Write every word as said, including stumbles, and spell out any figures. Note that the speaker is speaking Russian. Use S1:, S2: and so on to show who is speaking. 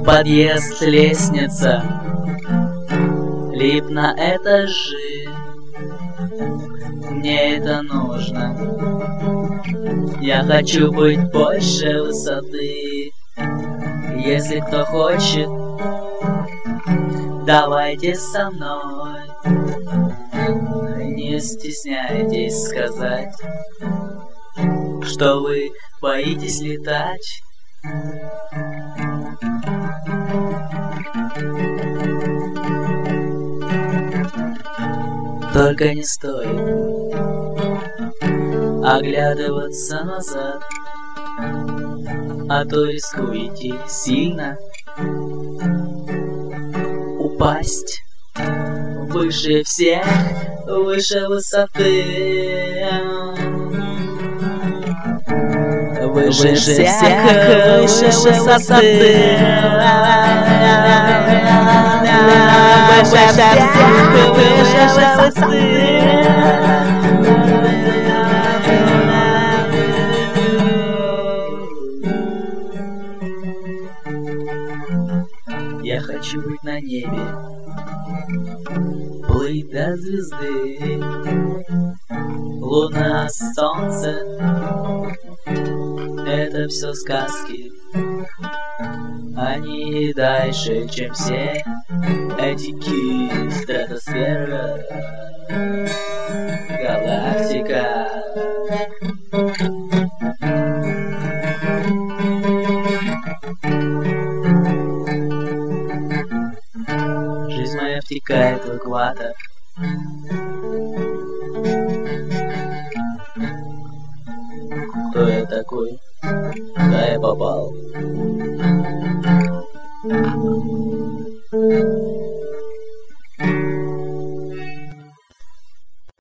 S1: подъезд, лестница, лифт на этажи. Мне это нужно. Я хочу быть больше высоты. Если кто хочет, давайте со мной. Не стесняйтесь сказать, что вы боитесь летать. Только не стоит оглядываться назад, а то рискуете сильно упасть выше всех, выше высоты. Выше всех, выше высоты. Выше всех, выше высоты. Я хочу быть на небе, плыть до звезды. Луна, солнце — это все сказки. Они дальше, чем все эти ки. Стратосфера, галактика. Жизнь моя втекает в экватор. Кто я такой? Куда я попал?